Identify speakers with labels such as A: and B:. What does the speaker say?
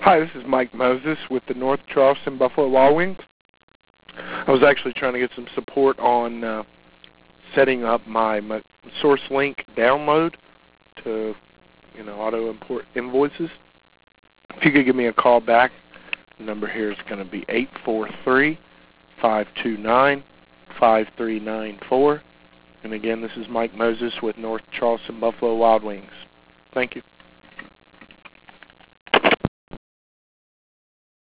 A: Hi, this is Mike Moses with the North Charleston Buffalo Wild Wings. I was actually trying to get some support on setting up my SourceLink download to, auto import invoices. If you could give me a call back, the number here is going to be 843-529-5394. And again, this is Mike Moses with North Charleston Buffalo Wild Wings. Thank you.